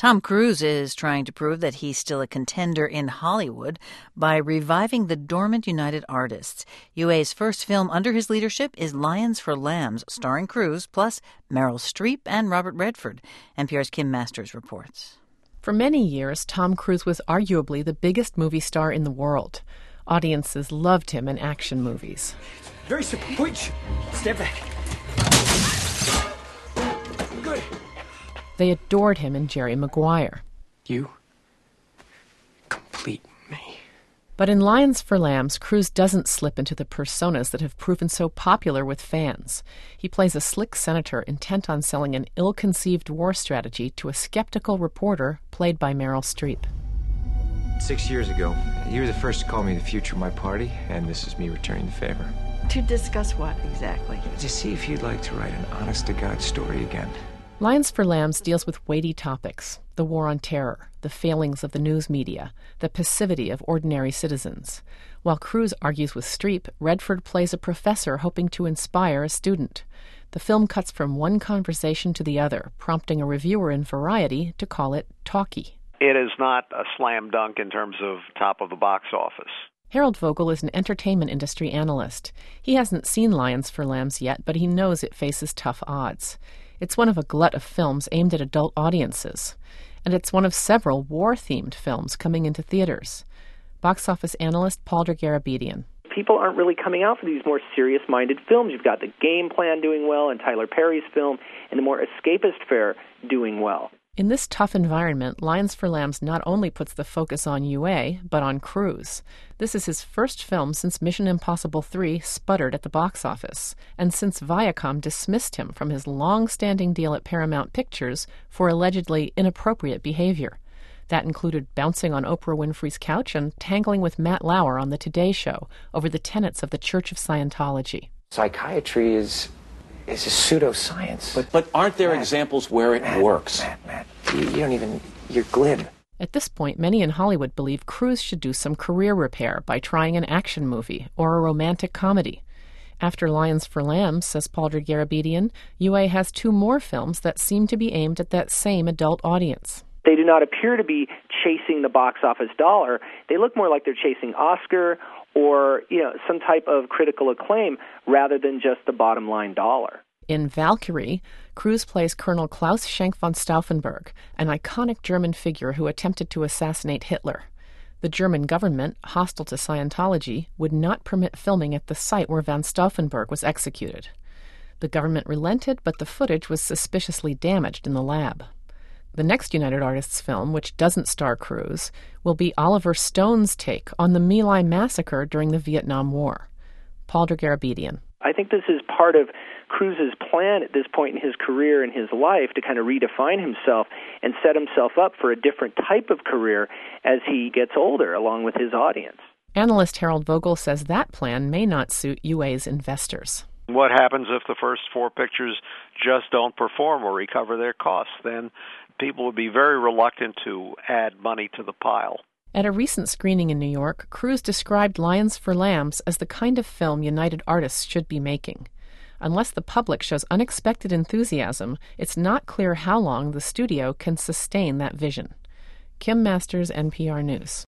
Tom Cruise is trying to prove that he's still a contender in Hollywood by reviving the dormant United Artists. UA's first film under his leadership is Lions for Lambs, starring Cruise, plus Meryl Streep and Robert Redford. NPR's Kim Masters reports. For many years, Tom Cruise was arguably the biggest movie star in the world. Audiences loved him in action movies. Very simple. Which? Step back. Good. They adored him in Jerry Maguire. You complete me. But in Lions for Lambs, Cruise doesn't slip into the personas that have proven so popular with fans. He plays a slick senator intent on selling an ill-conceived war strategy to a skeptical reporter played by Meryl Streep. 6 years ago, you were the first to call me the future of my party, and this is me returning the favor. To discuss what exactly? To see if you'd like to write an honest-to-God story again. Lions for Lambs deals with weighty topics: the war on terror, the failings of the news media, the passivity of ordinary citizens. While Cruise argues with Streep, Redford plays a professor hoping to inspire a student. The film cuts from one conversation to the other, prompting a reviewer in Variety to call it talky. It is not a slam dunk in terms of top of the box office. Harold Vogel is an entertainment industry analyst. He hasn't seen Lions for Lambs yet, but he knows it faces tough odds. It's one of a glut of films aimed at adult audiences, and it's one of several war-themed films coming into theaters. Box office analyst Paul Garabedian. People aren't really coming out for these more serious-minded films. You've got The Game Plan doing well, and Tyler Perry's film, and the more escapist fare doing well. In this tough environment, Lions for Lambs not only puts the focus on UA, but on Cruise. This is his first film since Mission Impossible 3 sputtered at the box office, and since Viacom dismissed him from his long-standing deal at Paramount Pictures for allegedly inappropriate behavior. That included bouncing on Oprah Winfrey's couch and tangling with Matt Lauer on The Today Show over the tenets of the Church of Scientology. Psychiatry is a pseudoscience. But aren't there examples where it works? Matt, you don't even, you're glib. At this point, many in Hollywood believe Cruise should do some career repair by trying an action movie or a romantic comedy. After Lions for Lambs, says Paul Garabedian, UA has two more films that seem to be aimed at that same adult audience. They do not appear to be chasing the box office dollar. They look more like they're chasing Oscar or some type of critical acclaim rather than just the bottom line dollar. In Valkyrie, Cruise plays Colonel Klaus Schenk von Stauffenberg, an iconic German figure who attempted to assassinate Hitler. The German government, hostile to Scientology, would not permit filming at the site where von Stauffenberg was executed. The government relented, but the footage was suspiciously damaged in the lab. The next United Artists film, which doesn't star Cruise, will be Oliver Stone's take on the My Lai massacre during the Vietnam War. Paul Garabedian. I think this is part of Cruise's plan at this point in his career and his life to kind of redefine himself and set himself up for a different type of career as he gets older, along with his audience. Analyst Harold Vogel says that plan may not suit UA's investors. What happens if the first four pictures just don't perform or recover their costs? Then people would be very reluctant to add money to the pile. At a recent screening in New York, Cruise described Lions for Lambs as the kind of film United Artists should be making. Unless the public shows unexpected enthusiasm, it's not clear how long the studio can sustain that vision. Kim Masters, NPR News.